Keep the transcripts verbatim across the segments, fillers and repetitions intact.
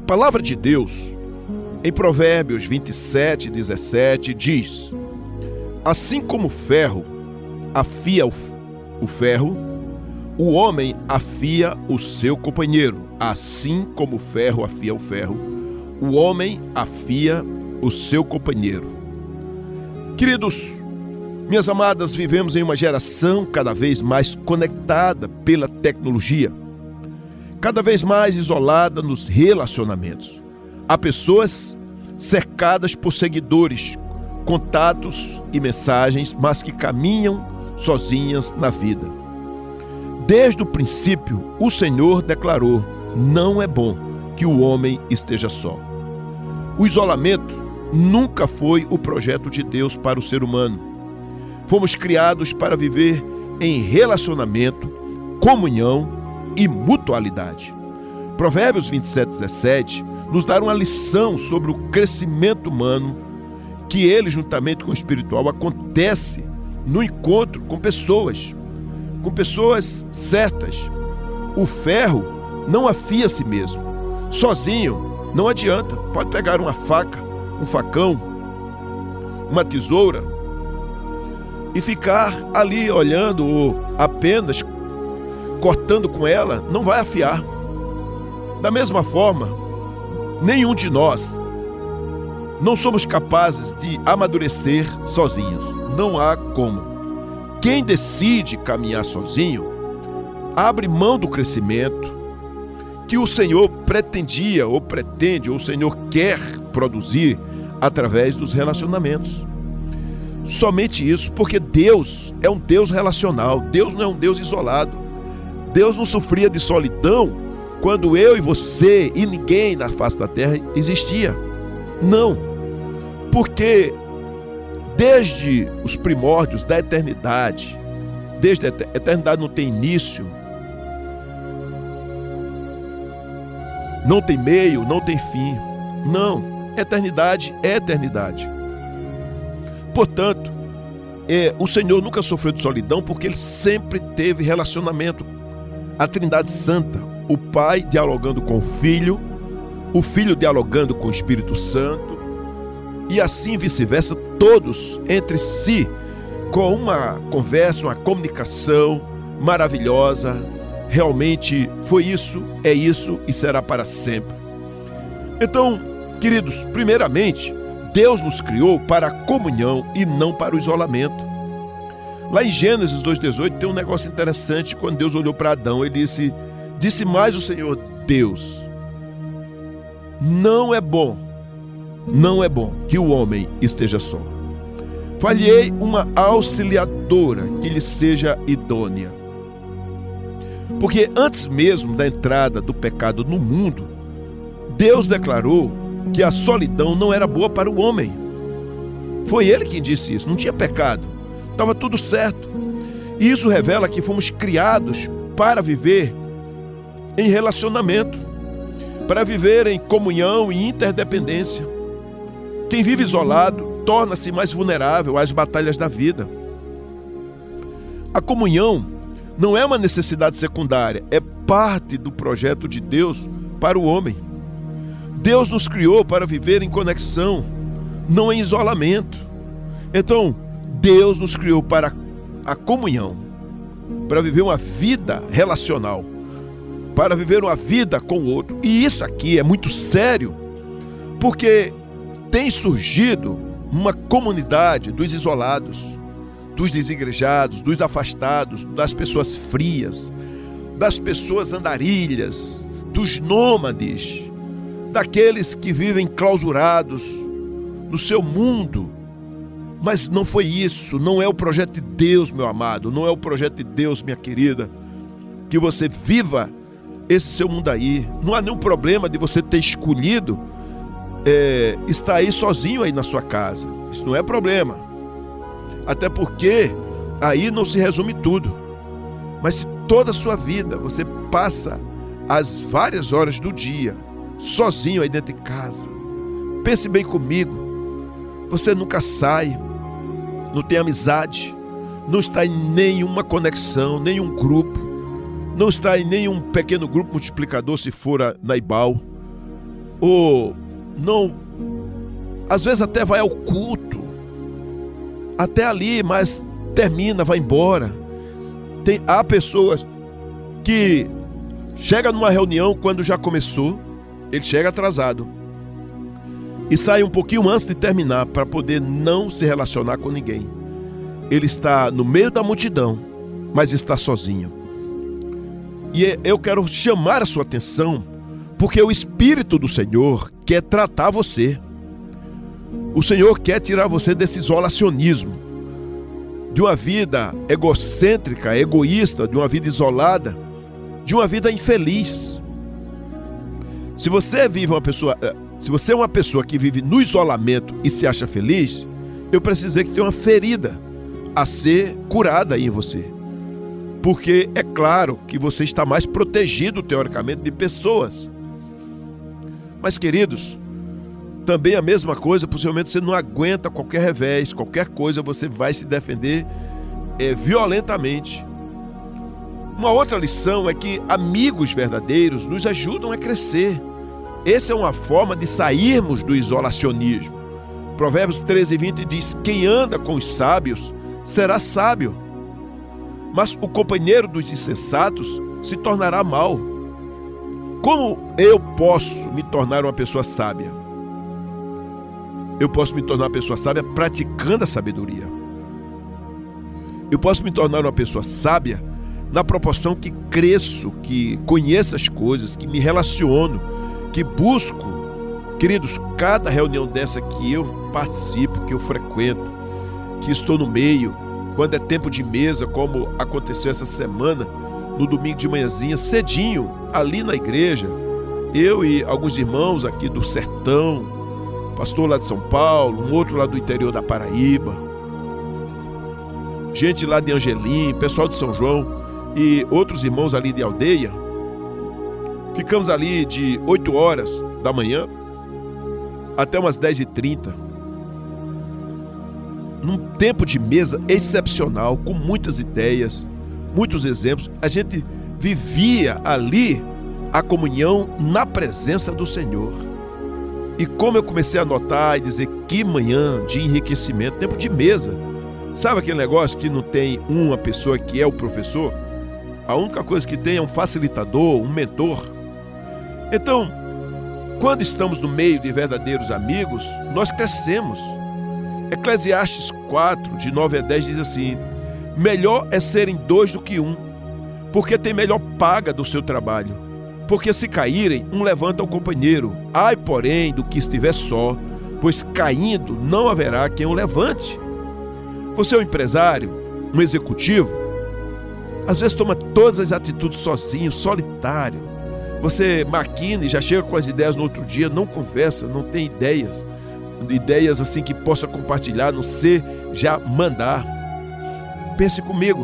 palavra de Deus, em Provérbios vinte e sete, dezessete, diz: assim como o ferro afia o, o ferro, o homem afia o seu companheiro. Assim como o ferro afia o ferro, o homem afia o seu companheiro. Queridos, minhas amadas, vivemos em uma geração cada vez mais conectada pela tecnologia, cada vez mais isolada nos relacionamentos. Há pessoas cercadas por seguidores, contatos e mensagens, mas que caminham sozinhas na vida. Desde o princípio, o Senhor declarou: não é bom que o homem esteja só. O isolamento nunca foi o projeto de Deus para o ser humano. Fomos criados para viver em relacionamento, comunhão e mutualidade. Provérbios vinte e sete, dezessete nos dá uma lição sobre o crescimento humano, que ele, juntamente com o espiritual, acontece no encontro com pessoas, com pessoas certas. O ferro não afia a si mesmo. Sozinho não adianta. Pode pegar uma faca, um facão, uma tesoura e ficar ali olhando ou apenas cortando com ela, não vai afiar. Da mesma forma, nenhum de nós não somos capazes de amadurecer sozinhos. Não há como. Quem decide caminhar sozinho abre mão do crescimento que o Senhor pretendia ou pretende, ou o Senhor quer produzir através dos relacionamentos. Somente isso, porque Deus é um Deus relacional. Deus não é um Deus isolado. Deus não sofria de solidão quando eu e você e ninguém na face da terra existia. Não, porque desde os primórdios da eternidade, desde a eternidade não tem início, não tem meio, não tem fim. Não, eternidade é eternidade. Portanto, é, o Senhor nunca sofreu de solidão, porque Ele sempre teve relacionamento. A Trindade Santa, o Pai dialogando com o Filho, o Filho dialogando com o Espírito Santo, e assim vice-versa, todos entre si, com uma conversa, uma comunicação maravilhosa. Realmente foi isso, é isso e será para sempre. Então, queridos, primeiramente, Deus nos criou para a comunhão e não para o isolamento. Lá em Gênesis dois, dezoito tem um negócio interessante. Quando Deus olhou para Adão, Ele disse: disse mais o Senhor Deus: não é bom, não é bom que o homem esteja só. Falhei uma auxiliadora que lhe seja idônea. Porque antes mesmo da entrada do pecado no mundo, Deus declarou que a solidão não era boa para o homem. Foi Ele quem disse isso. Não tinha pecado, estava tudo certo. E isso revela que fomos criados para viver em relacionamento, para viver em comunhão e interdependência. Quem vive isolado torna-se mais vulnerável às batalhas da vida. A comunhão não é uma necessidade secundária, é parte do projeto de Deus para o homem. Deus nos criou para viver em conexão, não em isolamento. Então, Deus nos criou para a comunhão, para viver uma vida relacional, para viver uma vida com o outro. E isso aqui é muito sério, porque tem surgido uma comunidade dos isolados, dos desigrejados, dos afastados, das pessoas frias, das pessoas andarilhas, dos nômades, daqueles que vivem clausurados no seu mundo. Mas não foi isso, não é o projeto de Deus, meu amado, não é o projeto de Deus, minha querida, que você viva esse seu mundo aí. Não há nenhum problema de você ter escolhido é, estar aí sozinho aí na sua casa. Isso não é problema. Até porque aí não se resume tudo. Mas se toda a sua vida você passa as várias horas do dia sozinho aí dentro de casa, pense bem comigo, você nunca sai, não tem amizade, não está em nenhuma conexão, nenhum grupo, não está em nenhum pequeno grupo multiplicador se for na Ibal, ou não, às vezes até vai ao culto, até ali, mas termina, vai embora. Tem, há pessoas que chegam numa reunião quando já começou, ele chega atrasado e sai um pouquinho antes de terminar para poder não se relacionar com ninguém. Ele está no meio da multidão, mas está sozinho. E eu quero chamar a sua atenção, porque o Espírito do Senhor quer tratar você. O Senhor quer tirar você desse isolacionismo, de uma vida egocêntrica, egoísta, de uma vida isolada, de uma vida infeliz. Se você vive uma pessoa, se você é uma pessoa que vive no isolamento e se acha feliz, eu preciso dizer que tem uma ferida a ser curada aí em você. Porque é claro que você está mais protegido, teoricamente, de pessoas. Mas, queridos, também a mesma coisa, possivelmente você não aguenta qualquer revés, qualquer coisa, você vai se defender é, violentamente. Uma outra lição é que amigos verdadeiros nos ajudam a crescer. Essa é uma forma de sairmos do isolacionismo. Provérbios treze, vinte diz: quem anda com os sábios será sábio, mas o companheiro dos insensatos se tornará mau. Como eu posso me tornar uma pessoa sábia? Eu posso me tornar uma pessoa sábia praticando a sabedoria. Eu posso me tornar uma pessoa sábia na proporção que cresço, que conheço as coisas, que me relaciono, que busco. Queridos, cada reunião dessa que eu participo, que eu frequento, que estou no meio, quando é tempo de mesa, como aconteceu essa semana, no domingo de manhãzinha, cedinho, ali na igreja, eu e alguns irmãos aqui do sertão, pastor lá de São Paulo, um outro lá do interior da Paraíba, gente lá de Angelim, pessoal de São João e outros irmãos ali de aldeia. Ficamos ali de oito horas da manhã até umas dez e trinta, num tempo de mesa excepcional, com muitas ideias, muitos exemplos. A gente vivia ali a comunhão na presença do Senhor. E como eu comecei a notar e dizer, que manhã de enriquecimento, tempo de mesa. Sabe aquele negócio que não tem uma pessoa que é o professor? A única coisa que tem é um facilitador, um mentor. Então, quando estamos no meio de verdadeiros amigos, nós crescemos. Eclesiastes quatro, de nove a dez, diz assim: melhor é serem dois do que um, porque tem melhor paga do seu trabalho. Porque se caírem, um levanta o companheiro. Ai, porém, do que estiver só, pois caindo não haverá quem o levante. Você é um empresário, um executivo, às vezes toma todas as atitudes sozinho, solitário. Você maquina e já chega com as ideias no outro dia, não conversa, não tem ideias. Ideias assim que possa compartilhar, a não ser já mandar. Pense comigo.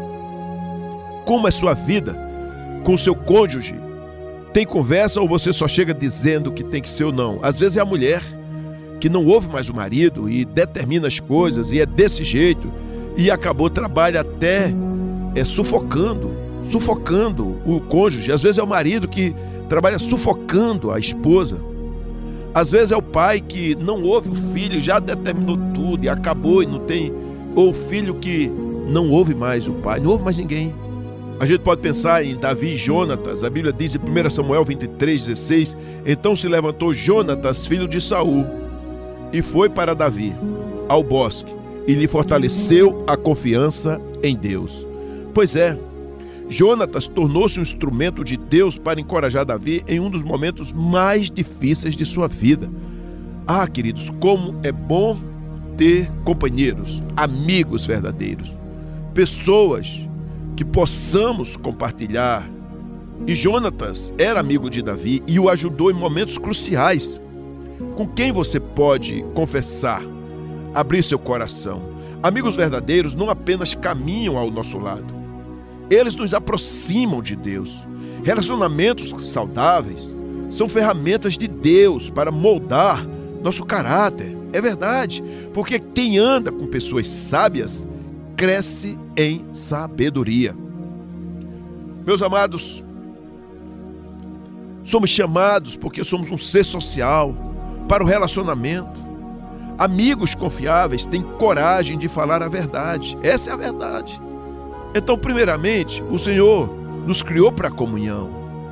Como é sua vida com o seu cônjuge? Tem conversa ou você só chega dizendo que tem que ser ou não? Às vezes é a mulher que não ouve mais o marido e determina as coisas e é desse jeito e acabou, trabalha até é, sufocando, sufocando o cônjuge. Às vezes é o marido que trabalha sufocando a esposa. Às vezes é o pai que não ouve o filho, já determinou tudo e acabou e não tem... Ou o filho que não ouve mais o pai, não ouve mais ninguém. A gente pode pensar em Davi e Jonatas. A Bíblia diz em primeiro Samuel vinte e três, dezesseis: então se levantou Jonatas, filho de Saul, e foi para Davi, ao bosque, e lhe fortaleceu a confiança em Deus. Pois é, Jonatas tornou-se um instrumento de Deus para encorajar Davi em um dos momentos mais difíceis de sua vida. Ah, queridos, como é bom ter companheiros, amigos verdadeiros, pessoas que possamos compartilhar. E Jonatas era amigo de Davi e o ajudou em momentos cruciais. Com quem você pode confessar, abrir seu coração? Amigos verdadeiros não apenas caminham ao nosso lado, eles nos aproximam de Deus. Relacionamentos saudáveis são ferramentas de Deus para moldar nosso caráter. É verdade, porque quem anda com pessoas sábias cresce em sabedoria. Meus amados, Somos chamados porque somos um ser social, para o relacionamento. Amigos confiáveis têm coragem de falar a verdade. Essa é a verdade. Então, primeiramente, o Senhor nos criou para a comunhão.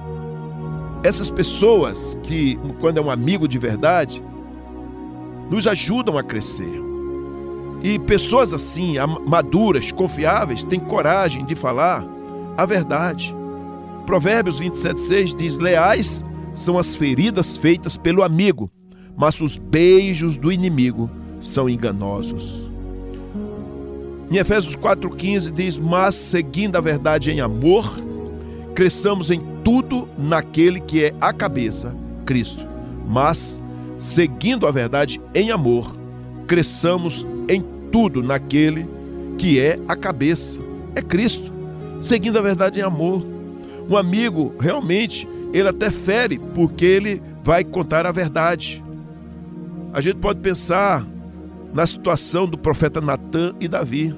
Essas pessoas que, quando é um amigo de verdade, nos ajudam a crescer. E pessoas assim, maduras, confiáveis, têm coragem de falar a verdade. Provérbios vinte e sete, seis diz: leais são as feridas feitas pelo amigo, mas os beijos do inimigo são enganosos. Em Efésios quatro, quinze diz: mas seguindo a verdade em amor, cresçamos em tudo naquele que é a cabeça, Cristo. Mas seguindo a verdade em amor, cresçamos em tudo naquele que é a cabeça, é Cristo. Seguindo a verdade em amor. Um amigo, realmente, ele até fere, porque ele vai contar a verdade. A gente pode pensar na situação do profeta Natan e Davi.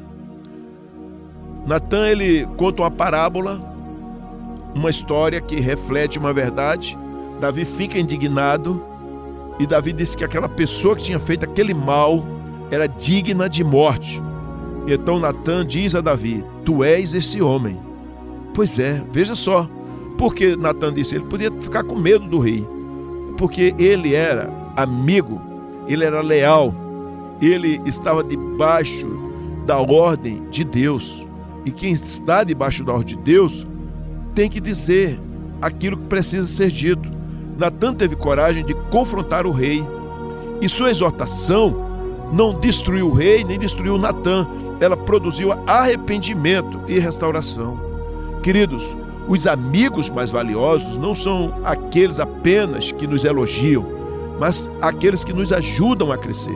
Natan, ele conta uma parábola, uma história que reflete uma verdade. Davi fica indignado e Davi disse que aquela pessoa que tinha feito aquele mal era digna de morte. Então Natan diz a Davi: tu és esse homem. Pois é, veja só, porque Natan disse, ele podia ficar com medo do rei, porque ele era amigo, ele era leal, ele estava debaixo da ordem de Deus. E quem está debaixo da ordem de Deus tem que dizer aquilo que precisa ser dito. Natan teve coragem de confrontar o rei, e sua exortação não destruiu o rei, nem destruiu Natan. Ela produziu arrependimento e restauração. Queridos, os amigos mais valiosos não são aqueles apenas que nos elogiam, mas aqueles que nos ajudam a crescer.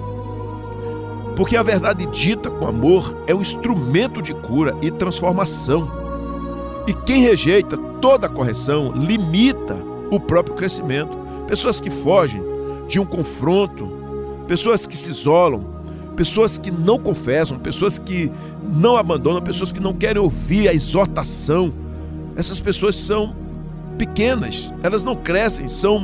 Porque a verdade dita com amor é um instrumento de cura e transformação. E quem rejeita toda a correção limita o próprio crescimento. Pessoas que fogem de um confronto, pessoas que se isolam, pessoas que não confessam, pessoas que não abandonam, pessoas que não querem ouvir a exortação. Essas pessoas são pequenas, elas não crescem, são,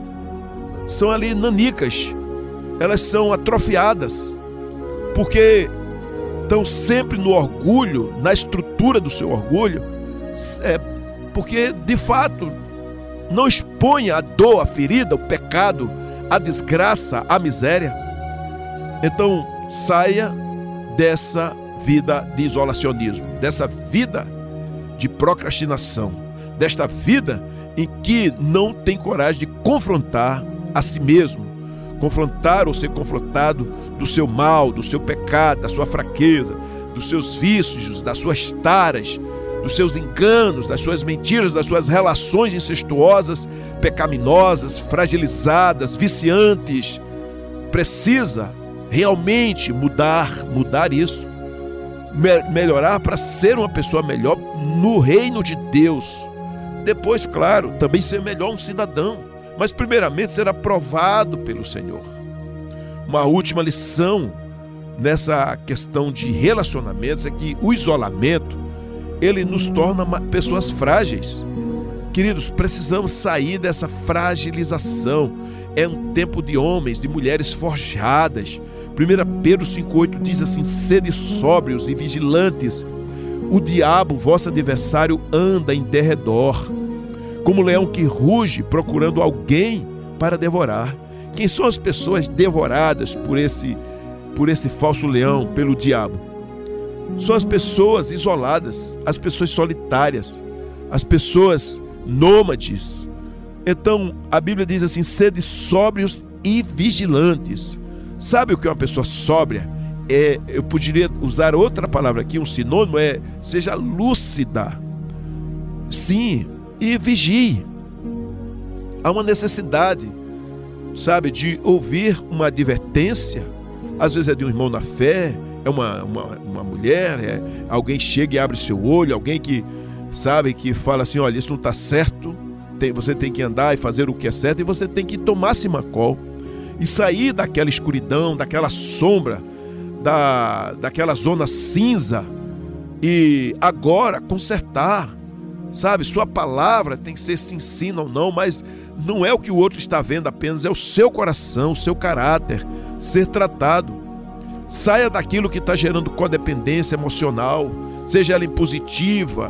são ali nanicas, elas são atrofiadas, porque estão sempre no orgulho, na estrutura do seu orgulho, é, porque de fato não expõe a dor, a ferida, o pecado, a desgraça, a miséria. Então saia dessa vida de isolacionismo, dessa vida de procrastinação, desta vida em que não tem coragem de confrontar a si mesmo, confrontar ou ser confrontado do seu mal, do seu pecado, da sua fraqueza, dos seus vícios, das suas taras, dos seus enganos, das suas mentiras, das suas relações incestuosas, pecaminosas, fragilizadas, viciantes. Precisa realmente mudar, mudar isso, me- melhorar para ser uma pessoa melhor no reino de Deus. Depois, claro, também ser melhor um cidadão, mas primeiramente ser aprovado pelo Senhor. Uma última lição nessa questão de relacionamentos é que o isolamento, ele nos torna pessoas frágeis. Queridos, precisamos sair dessa fragilização. É um tempo de homens, de mulheres forjadas. primeira Pedro cinco, oito diz assim: sede sóbrios e vigilantes. O diabo, vosso adversário, anda em derredor, como leão que ruge, procurando alguém para devorar. Quem são as pessoas devoradas por esse, por esse falso leão, pelo diabo? São as pessoas isoladas, as pessoas solitárias, as pessoas nômades. Então, a Bíblia diz assim: sede sóbrios e vigilantes. Sabe o que é uma pessoa sóbria? É, eu poderia usar outra palavra aqui, um sinônimo, é seja lúcida. Sim, e vigie. Há uma necessidade, sabe, de ouvir uma advertência. Às vezes é de um irmão na fé, é uma, uma, uma mulher, é alguém chega e abre seu olho, alguém que, sabe, que fala assim: olha, isso não está certo, tem, você tem que andar e fazer o que é certo, e você tem que tomar Simacol e sair daquela escuridão, daquela sombra, da, daquela zona cinza, e agora consertar, Sabe, sua palavra tem que ser se ensina ou não, mas não é o que o outro está vendo apenas, é o seu coração, o seu caráter ser tratado. Saia daquilo que está gerando codependência emocional, seja ela impositiva,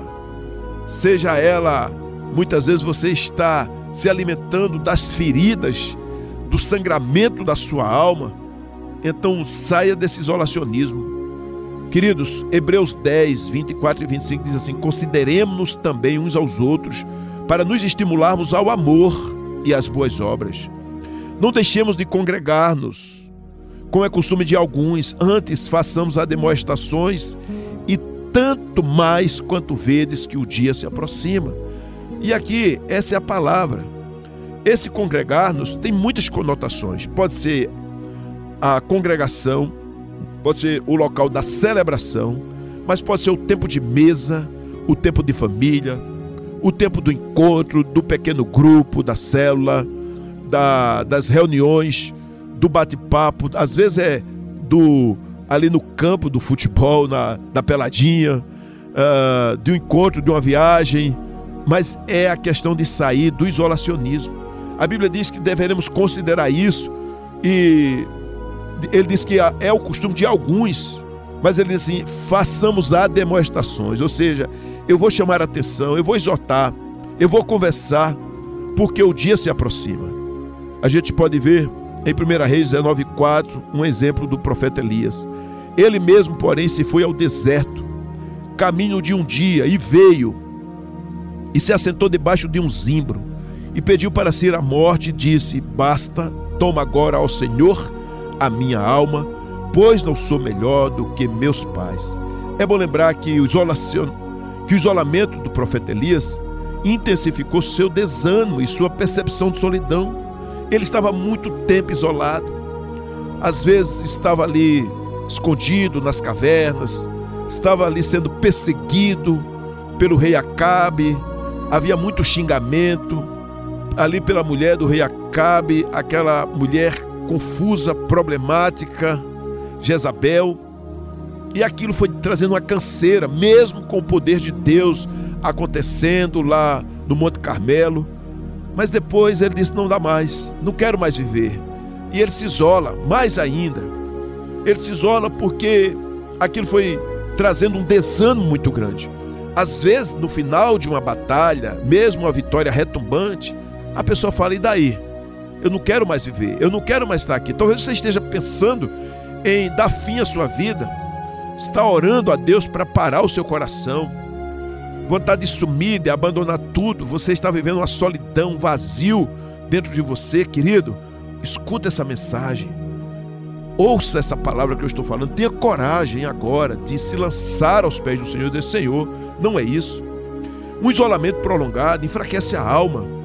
seja ela, muitas vezes você está se alimentando das feridas, do sangramento da sua alma. Então saia desse isolacionismo. Queridos, Hebreus dez, vinte e quatro e vinte e cinco diz assim: consideremos-nos também uns aos outros para nos estimularmos ao amor e às boas obras. Não deixemos de congregar-nos, como é costume de alguns, antes façamos admoestações, e tanto mais quanto vedes que o dia se aproxima. E aqui, essa é a palavra. Esse congregar-nos tem muitas conotações. Pode ser a congregação, pode ser o local da celebração, mas pode ser o tempo de mesa, o tempo de família, o tempo do encontro, do pequeno grupo, da célula, da, das reuniões, do bate-papo. Às vezes é do, ali no campo do futebol, na, na peladinha, uh, do encontro, de uma viagem, mas é a questão de sair do isolacionismo. A Bíblia diz que deveremos considerar isso, e ele diz que é o costume de alguns, mas ele diz assim: façamos admoestações, ou seja, eu vou chamar a atenção, eu vou exortar, eu vou conversar, porque o dia se aproxima. A gente pode ver em primeira Reis dezenove, quatro, um exemplo do profeta Elias. Ele mesmo, porém, se foi ao deserto, caminho de um dia, e veio, e se assentou debaixo de um zimbro, e pediu para si a morte, e disse: basta, toma agora ao Senhor a minha alma, pois não sou melhor do que meus pais. É bom lembrar que o, isolacion... que o isolamento do profeta Elias intensificou seu desânimo e sua percepção de solidão. Ele estava muito tempo isolado, às vezes estava ali escondido nas cavernas, estava ali sendo perseguido pelo rei Acabe, havia muito xingamento ali pela mulher do rei Acabe, aquela mulher confusa, problemática, Jezabel, e aquilo foi trazendo uma canseira, mesmo com o poder de Deus acontecendo lá no Monte Carmelo. Mas depois ele disse: não dá mais, não quero mais viver. E ele se isola, mais ainda. Ele se isola porque aquilo foi trazendo um desânimo muito grande. Às vezes, no final de uma batalha, mesmo uma vitória retumbante, a pessoa fala: e daí? Eu não quero mais viver, eu não quero mais estar aqui. Talvez você esteja pensando em dar fim à sua vida, está orando a Deus para parar o seu coração, vontade de sumir, de abandonar tudo. Você está vivendo uma solidão, um vazio dentro de você. Querido, escuta essa mensagem, ouça essa palavra que eu estou falando, tenha coragem agora de se lançar aos pés do Senhor e dizer: Senhor, não é isso. Um isolamento prolongado enfraquece a alma,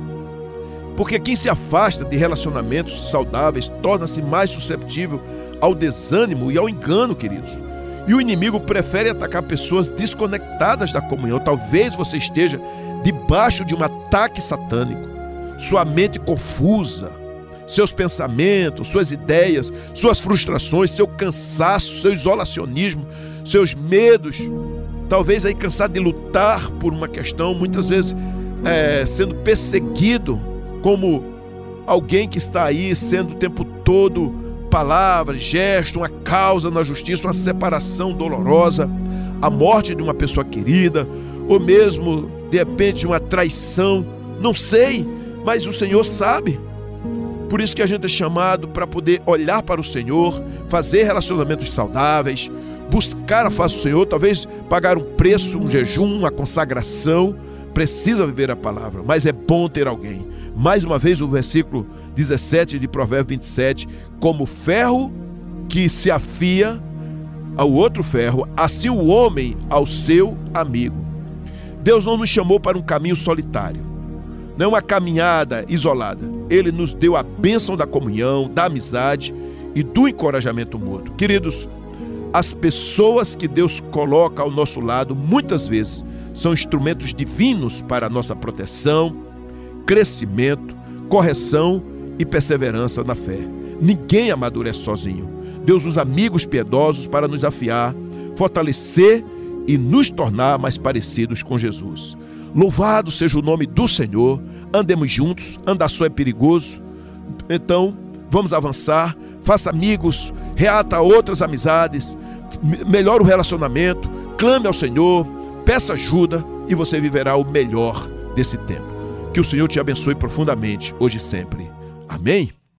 porque quem se afasta de relacionamentos saudáveis torna-se mais susceptível ao desânimo e ao engano, queridos. E o inimigo prefere atacar pessoas desconectadas da comunhão. Talvez você esteja debaixo de um ataque satânico, sua mente confusa, seus pensamentos, suas ideias, suas frustrações, seu cansaço, seu isolacionismo, seus medos, talvez aí cansado de lutar por uma questão, muitas vezes é, sendo perseguido como alguém que está aí sendo o tempo todo palavras, gestos, uma causa na justiça, uma separação dolorosa, a morte de uma pessoa querida, ou mesmo, de repente, uma traição, não sei, mas o Senhor sabe. Por isso que a gente é chamado para poder olhar para o Senhor, fazer relacionamentos saudáveis, buscar a face do Senhor, talvez pagar um preço, um jejum, uma consagração. Precisa viver a palavra, mas é bom ter alguém. Mais uma vez o versículo dezessete de Provérbios vinte e sete: como ferro que se afia ao outro ferro, assim o homem ao seu amigo. Deus não nos chamou para um caminho solitário, não é uma caminhada isolada. Ele nos deu a bênção da comunhão, da amizade e do encorajamento mútuo. Queridos, as pessoas que Deus coloca ao nosso lado, muitas vezes, são instrumentos divinos para a nossa proteção, crescimento, correção e perseverança na fé. Ninguém amadurece sozinho. Deus usa amigos piedosos para nos afiar, fortalecer e nos tornar mais parecidos com Jesus. Louvado seja o nome do Senhor. Andemos juntos, andar só é perigoso. Então, vamos avançar, faça amigos, reata outras amizades, melhore o relacionamento, clame ao Senhor, peça ajuda e você viverá o melhor desse tempo. Que o Senhor te abençoe profundamente, hoje e sempre. Amém?